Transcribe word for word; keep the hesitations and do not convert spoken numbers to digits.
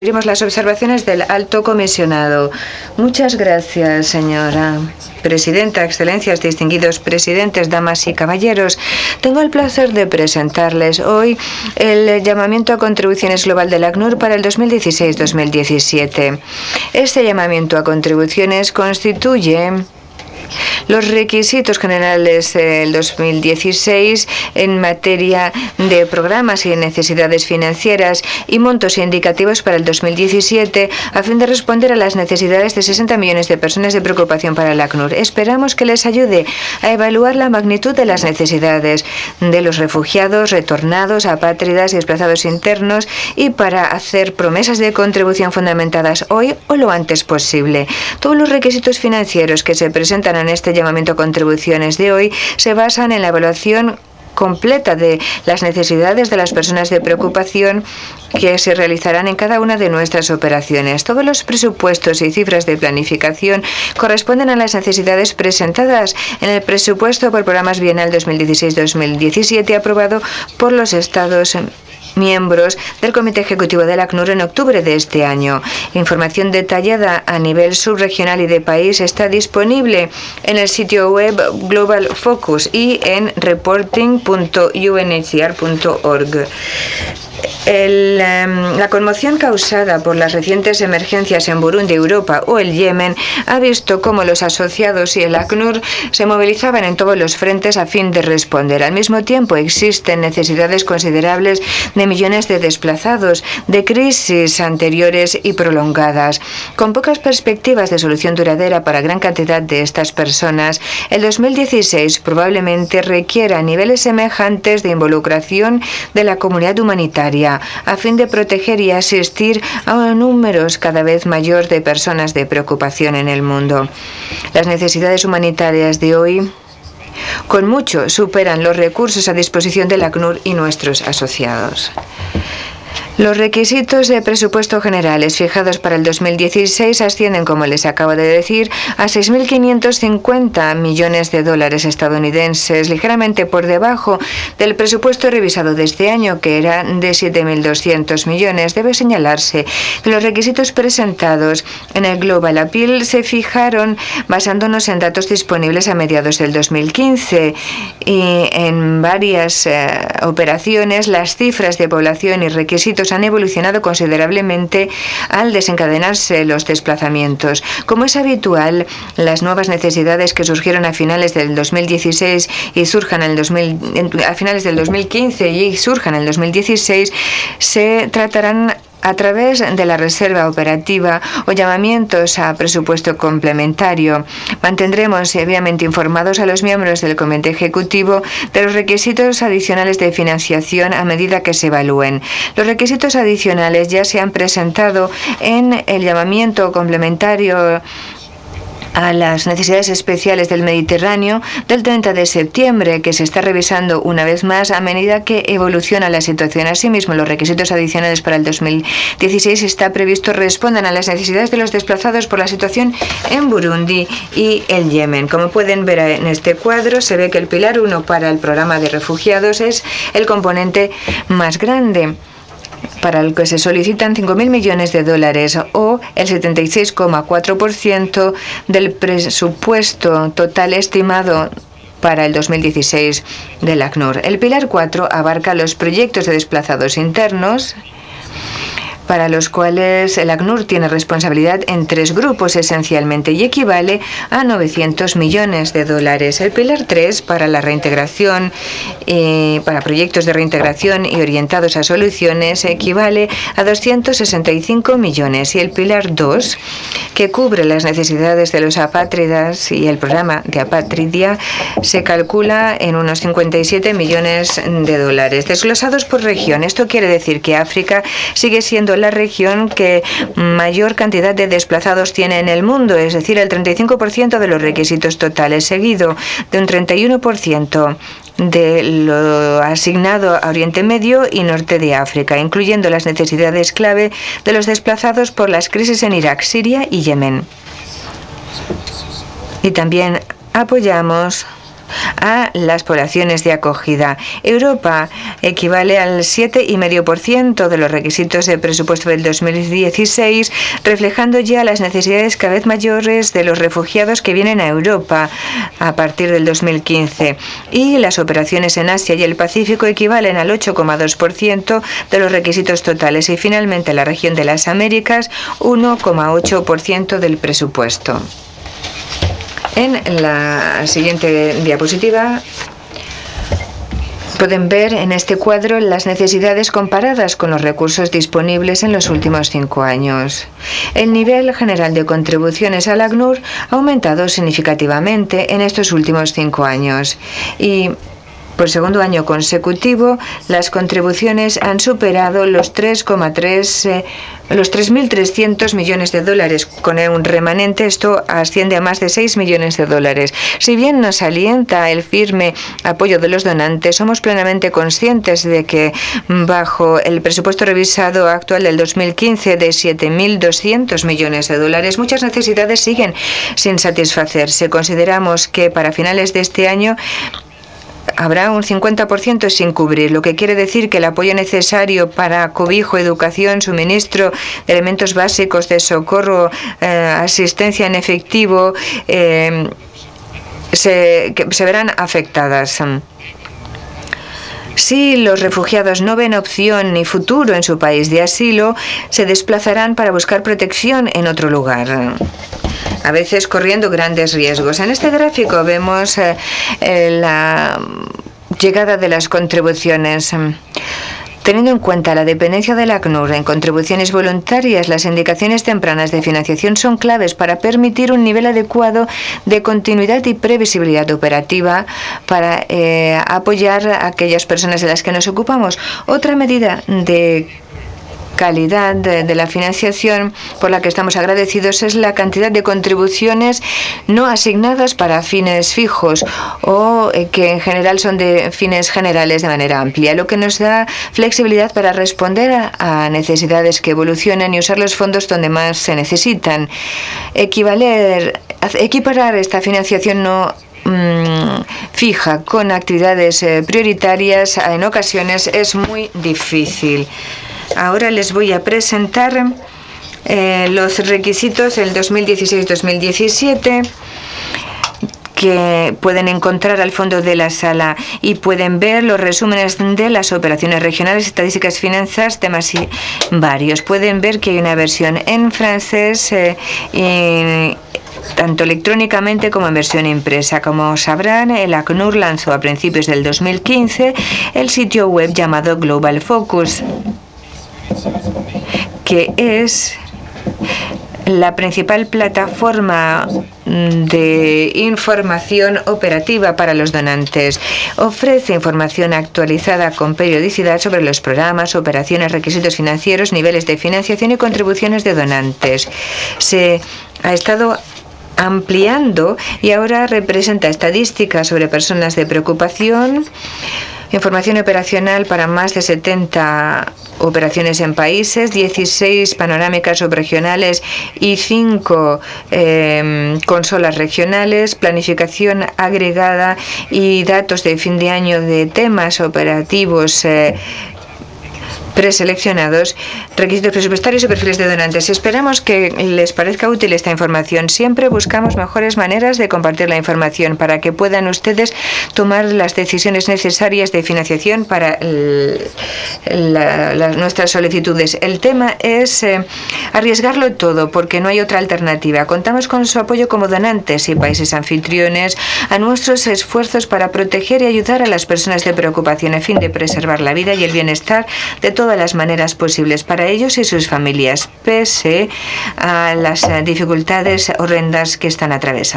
Seguimos las observaciones del Alto Comisionado. Muchas gracias, señora Presidenta, Excelencias, distinguidos presidentes, damas y caballeros. Tengo el placer de presentarles hoy el llamamiento a contribuciones global del ACNUR para el dos mil dieciséis dos mil diecisiete. Este llamamiento a contribuciones constituye los requisitos generales del dos mil dieciséis en materia de programas y necesidades financieras y montos indicativos para el dos mil diecisiete a fin de responder a las necesidades de sesenta millones de personas de preocupación para el ACNUR. Esperamos que les ayude a evaluar la magnitud de las necesidades de los refugiados, retornados, apátridas y desplazados internos y para hacer promesas de contribución fundamentadas hoy o lo antes posible. Todos los requisitos financieros que se presentan en este llamamiento a contribuciones de hoy se basan en la evaluación completa de las necesidades de las personas de preocupación que se realizarán en cada una de nuestras operaciones. Todos los presupuestos y cifras de planificación corresponden a las necesidades presentadas en el presupuesto por programas bienal dos mil dieciséis dos mil diecisiete aprobado por los Estados miembros del Comité Ejecutivo del ACNUR en octubre de este año. Información detallada a nivel subregional y de país está disponible en el sitio web Global Focus y en reporting punto u n h c r punto org. El, um, la conmoción causada por las recientes emergencias en Burundi, Europa o el Yemen ha visto cómo los asociados y el ACNUR se movilizaban en todos los frentes a fin de responder. Al mismo tiempo, existen necesidades considerables de millones de desplazados, de crisis anteriores y prolongadas. Con pocas perspectivas de solución duradera para gran cantidad de estas personas, el dos mil dieciséis probablemente requiera niveles semejantes de involucración de la comunidad humanitaria a fin de proteger y asistir a un número cada vez mayor de personas de preocupación en el mundo. Las necesidades humanitarias de hoy con mucho superan los recursos a disposición del ACNUR y nuestros asociados. Los requisitos de presupuesto generales fijados para el dos mil dieciséis ascienden, como les acabo de decir, a seis mil quinientos cincuenta millones de dólares estadounidenses, ligeramente por debajo del presupuesto revisado de este año, que era de siete mil doscientos millones. Debe señalarse que los requisitos presentados en el Global Appeal se fijaron basándonos en datos disponibles a mediados del dos mil quince y en varias eh, operaciones las cifras de población y requisitos han evolucionado considerablemente al desencadenarse los desplazamientos. Como es habitual, las nuevas necesidades que surgieron a finales del dos mil dieciséis y surjan en el dos mil, a finales del dos mil quince y surjan en el dos mil dieciséis se tratarán a través de la reserva operativa o llamamientos a presupuesto complementario. Mantendremos obviamente informados a los miembros del Comité Ejecutivo de los requisitos adicionales de financiación a medida que se evalúen. Los requisitos adicionales ya se han presentado en el llamamiento complementario a las necesidades especiales del Mediterráneo del treinta de septiembre, que se está revisando una vez más a medida que evoluciona la situación. Asimismo, los requisitos adicionales para el dos mil dieciséis está previsto respondan a las necesidades de los desplazados por la situación en Burundi y el Yemen. Como pueden ver en este cuadro, se ve que el pilar uno para el programa de refugiados es el componente más grande, para el que se solicitan cinco mil millones de dólares o el setenta y seis coma cuatro por ciento del presupuesto total estimado para el dos mil dieciséis del ACNUR. El pilar cuatro abarca los proyectos de desplazados internos, para los cuales el ACNUR tiene responsabilidad en tres grupos esencialmente y equivale a novecientos millones de dólares. El pilar tres para la reintegración, eh, para proyectos de reintegración y orientados a soluciones equivale a doscientos sesenta y cinco millones y el pilar dos, que cubre las necesidades de los apátridas y el programa de apatridia, se calcula en unos cincuenta y siete millones de dólares. Desglosados por región, esto quiere decir que África sigue siendo la región que mayor cantidad de desplazados tiene en el mundo, es decir, el treinta y cinco por ciento de los requisitos totales, seguido de un treinta y uno por ciento de lo asignado a Oriente Medio y Norte de África, incluyendo las necesidades clave de los desplazados por las crisis en Irak, Siria y Yemen. Y también apoyamos a las poblaciones de acogida. Europa equivale al siete coma cinco por ciento de los requisitos de presupuesto del dos mil dieciséis, reflejando ya las necesidades cada vez mayores de los refugiados que vienen a Europa a partir del dos mil quince. Y las operaciones en Asia y el Pacífico equivalen al ocho coma dos por ciento de los requisitos totales. Y finalmente la región de las Américas, uno coma ocho por ciento del presupuesto. En la siguiente diapositiva pueden ver en este cuadro las necesidades comparadas con los recursos disponibles en los últimos cinco años. El nivel general de contribuciones al ACNUR ha aumentado significativamente en estos últimos cinco años y por segundo año consecutivo, las contribuciones han superado los tres coma tres, eh, los tres mil trescientos millones de dólares. Con un remanente, esto asciende a más de seis millones de dólares. Si bien nos alienta el firme apoyo de los donantes, somos plenamente conscientes de que bajo el presupuesto revisado actual del dos mil quince de siete mil doscientos millones de dólares, muchas necesidades siguen sin satisfacerse. Consideramos que para finales de este año habrá un cincuenta por ciento sin cubrir, lo que quiere decir que el apoyo necesario para cobijo, educación, suministro de elementos básicos de socorro, eh, asistencia en efectivo, eh, se, que se verán afectadas. Si los refugiados no ven opción ni futuro en su país de asilo, se desplazarán para buscar protección en otro lugar, a veces corriendo grandes riesgos. En este gráfico vemos eh, eh, la llegada de las contribuciones. Teniendo en cuenta la dependencia del ACNUR en contribuciones voluntarias, las indicaciones tempranas de financiación son claves para permitir un nivel adecuado de continuidad y previsibilidad operativa para eh, apoyar a aquellas personas de las que nos ocupamos. Otra medida de calidad de, de la financiación por la que estamos agradecidos es la cantidad de contribuciones no asignadas para fines fijos o eh, que en general son de fines generales de manera amplia, lo que nos da flexibilidad para responder a, a necesidades que evolucionan y usar los fondos donde más se necesitan. Equivaler, equiparar esta financiación no mmm, fija con actividades eh, prioritarias en ocasiones es muy difícil. Ahora les voy a presentar eh, los requisitos del dos mil dieciséis dos mil diecisiete que pueden encontrar al fondo de la sala y pueden ver los resúmenes de las operaciones regionales, estadísticas, finanzas, temas y varios. Pueden ver que hay una versión en francés eh, y tanto electrónicamente como en versión impresa. Como sabrán, el ACNUR lanzó a principios del dos mil quince el sitio web llamado Global Focus, que es la principal plataforma de información operativa para los donantes. Ofrece información actualizada con periodicidad sobre los programas, operaciones, requisitos financieros, niveles de financiación y contribuciones de donantes. Se ha estado ampliando y ahora representa estadísticas sobre personas de preocupación, información operacional para más de setenta operaciones en países, dieciséis panorámicas subregionales y cinco eh, consolas regionales, planificación agregada y datos de fin de año de temas operativos eh, preseleccionados, requisitos presupuestarios y perfiles de donantes. Esperamos que les parezca útil esta información. Siempre buscamos mejores maneras de compartir la información para que puedan ustedes tomar las decisiones necesarias de financiación para el, la, la, nuestras solicitudes. El tema es eh, arriesgarlo todo porque no hay otra alternativa. Contamos con su apoyo como donantes y países anfitriones a nuestros esfuerzos para proteger y ayudar a las personas de preocupación a fin de preservar la vida y el bienestar de todas las maneras posibles para ellos y sus familias, pese a las dificultades horrendas que están atravesando.